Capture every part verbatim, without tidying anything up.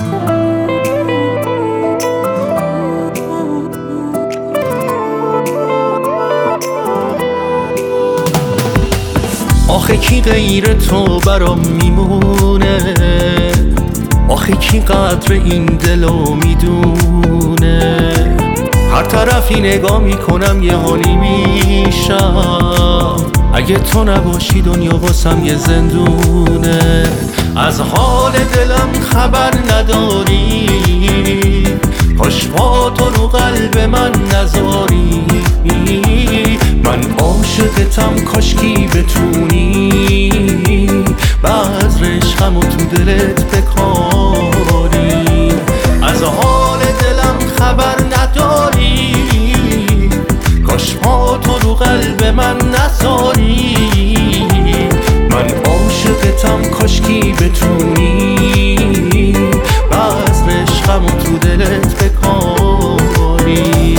آخه کی غیر تو برام میمونه، آخه کی قدر این دلو میدونه. هر طرفی نگاه میکنم یه حالی میشم، اگه تو نباشی دنیا واسم یه زندونه. از حال دلم خبر نداری، کاش با تو رو قلب من نذاری. من عاشقتم کاشکی بتونی بذر عشقمو تو دلت بکاری. از حال دلم خبر نداری، کاش با تو رو قلب من نذاری. من عاشقتم کاشکی بتونی بذر عشقمو تو دلت بکاری.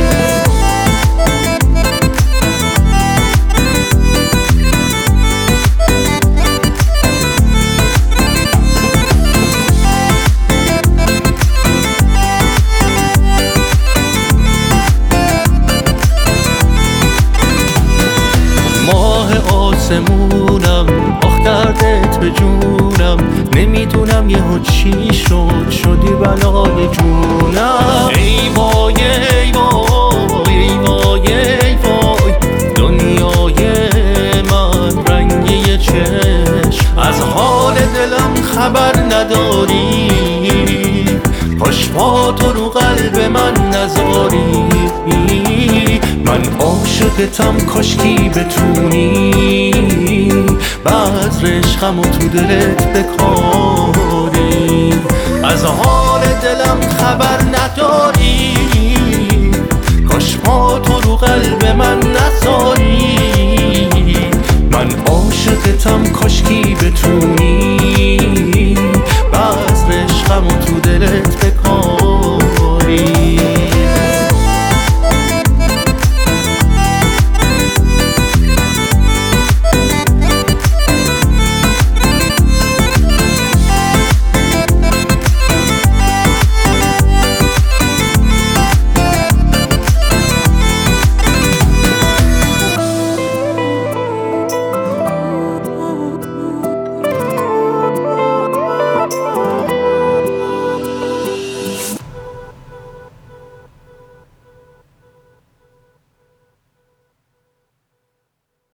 ماه آسمونم، آخ دردت به جونم. نمیدونم یهو چی شد، شدی بلای جونم. ای وای ای وای ای وای ای وای، دنیای من رنگی چشم. از حال دلم خبر نداری، کاش با تو رو قلب من نذاری. من عاشقتم کاشکی بتونی بذر عشقمو تو دلت بکاری. از حال دلم خبر نداری، کاش با تو رو قلب من نذاری. من عاشقتم کاشکی بتونی